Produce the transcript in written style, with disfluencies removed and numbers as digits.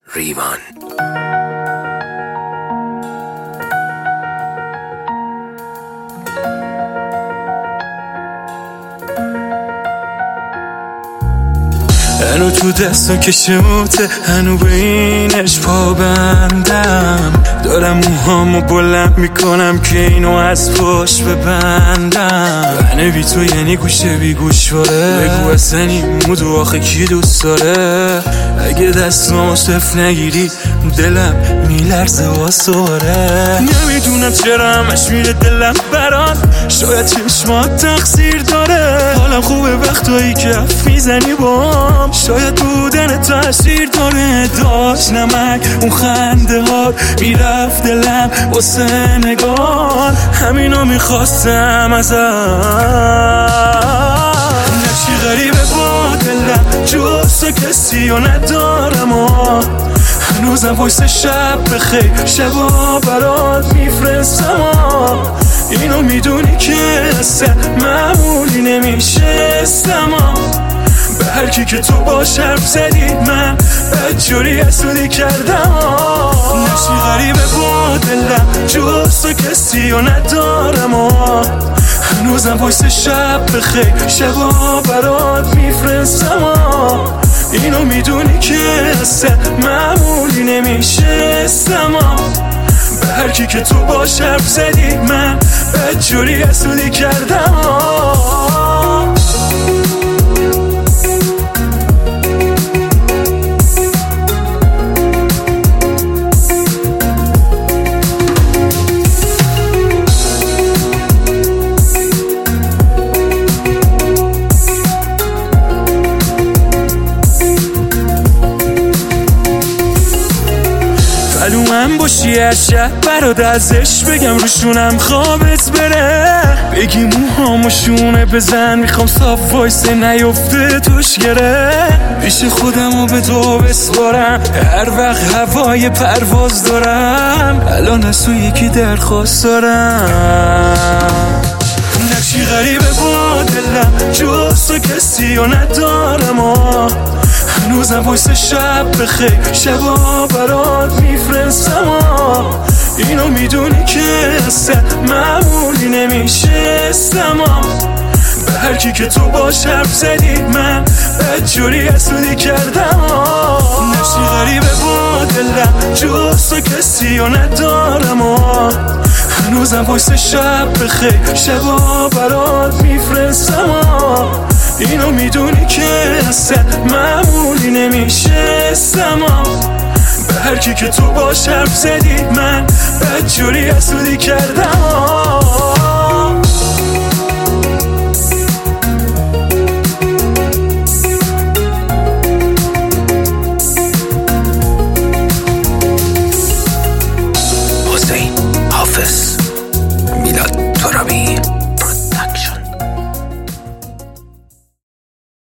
ریوان. هنو تو دستم که شموته، هنو به اینش پابندم. دارم موهامو بلند میکنم که اینو از پشت ببندم. بنه بی تو یعنی گوشه بی گوشواره. بگو اصلا این مودو آخه کی دوست داره؟ اگه دستمو صف نگیری دلم میلرزه واساره. نمیدونم چرا همش میره دلم برات، شاید چشمات تقصیر داره. حالم خوبه وقتایی که حرف میزنی بام، شاید بودن تاثیر داره. داشت نمک اون خنده ها میرفت دلم واسه نگاه، همینو میخواستم ازت. نقشی غریبه با دلم، جز تو کسی رو ندارم. هنوزم وایس شب بخیر شبا برات میفرستم. اینو میدونی که اصلا معمولی نمیشستم. به هر کی که تو باش حرف زدی من بدجوری حسودی کردم. نقشی غریبه با دلم، جز تو کسی رو ندارم. هنوزم وایس شب بخیر شبا برات میفرستم. اینو میدونی که اصلا معمولی نمیشستم. به هر کی که تو باش حرف زدی من بدجوری حسودی کردم. من باشی هر شب برات ازش بگم، روشونم خوابت بره. بگی موهامو شونه بزن، میخوام صاف وایسه نیفته توش گره. پیش خودمو به تو بسپارم، هر وقت هوای پرواز دارم. الان از تو یکی درخواست دارم. نقشی غریبه با دلم، جز تو کسی رو ندارم. هنوزم وایس شب بخیر شبا برات میفرستم. اینو میدونی که اصلا معمولی نمیشستم. به هر کی که تو باش حرف زدی من بدجوری حسودی کردم. نقشی غریبه با دلم، جز تو کسی رو ندارم. هنوزم وایس شب بخیر شبا برات میفرستم. اینو میدونی که اصلا معمولی نمیشستم. به هر کی که تو باش حرف زدی من بدجوری حسودی کردم. حسین حافظ، میلاد ترابی.